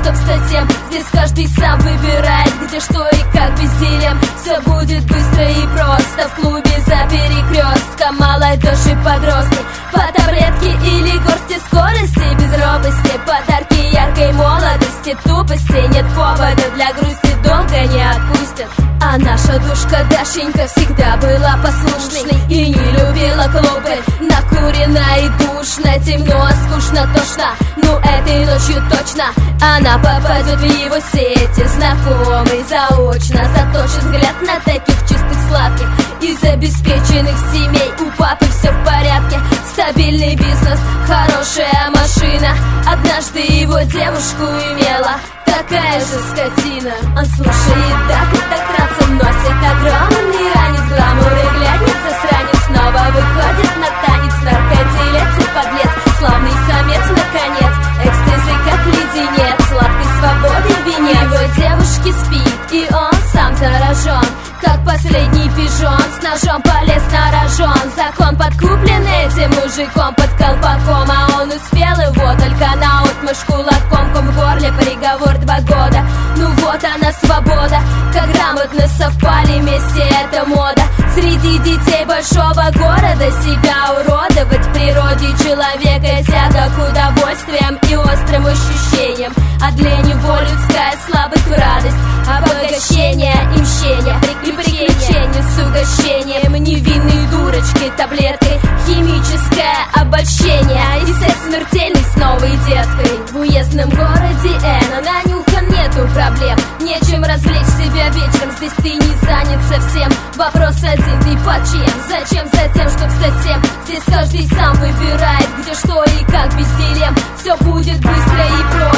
чтоб стать тем. Здесь каждый сам выбирает, где что и как бездельем. Все будет быстро и просто в клубе за перекрестком. Молодежь и подростки по таблетке или горсти скорости, без робости, подарки яркой молодости, тупости. Нет повода для грусти, долго не отпустят. А наша душка Дашенька всегда была послушной и не любила клубы. Накурена и душно, темно, скучно, тошно. Ну этой ночью точно она попадет в его сети. Знакомый заочно заточит взгляд на таких чистых, сладких из обеспеченных семей. У папы все в порядке, стабильный бизнес, хорошая машина. Однажды его девушку имела такая же скотина. Он слушает так носит огромный ранец, гламур и глянец, засранец снова выходит на танец. Наркоделец и подлец, славный самец наконец. Экстази как леденец, сладкой свободы венец. Его девушке спит, и он сам заражен, как последний пижон, с ножом полез на рожон. Закон подкуплен этим мужиком под колпаком, а он успел его только наотмашь кулаком. Ком в горле, приговор 2 года. Ну вот она свобода, как грамотно совпали вместе, это мода. Среди детей большого города себя уродовать в природе человека тяга к удовольствиям и острым ощущениям. А для него людская слабость в радость, обогащение и мщение, и приключения с угощением невинной дурочки, таблеткой, химическое обольщение и секс смертельный с новой деткой. В уездном городе Н, на нюхан нету проблем, нечем развлечь себя вечером, здесь ты не занят совсем. Вопрос один, ты по чем? Зачем? Затем, чтоб стать тем. Здесь каждый сам выбирает, где что и как бездельем. Все будет быстро и просто.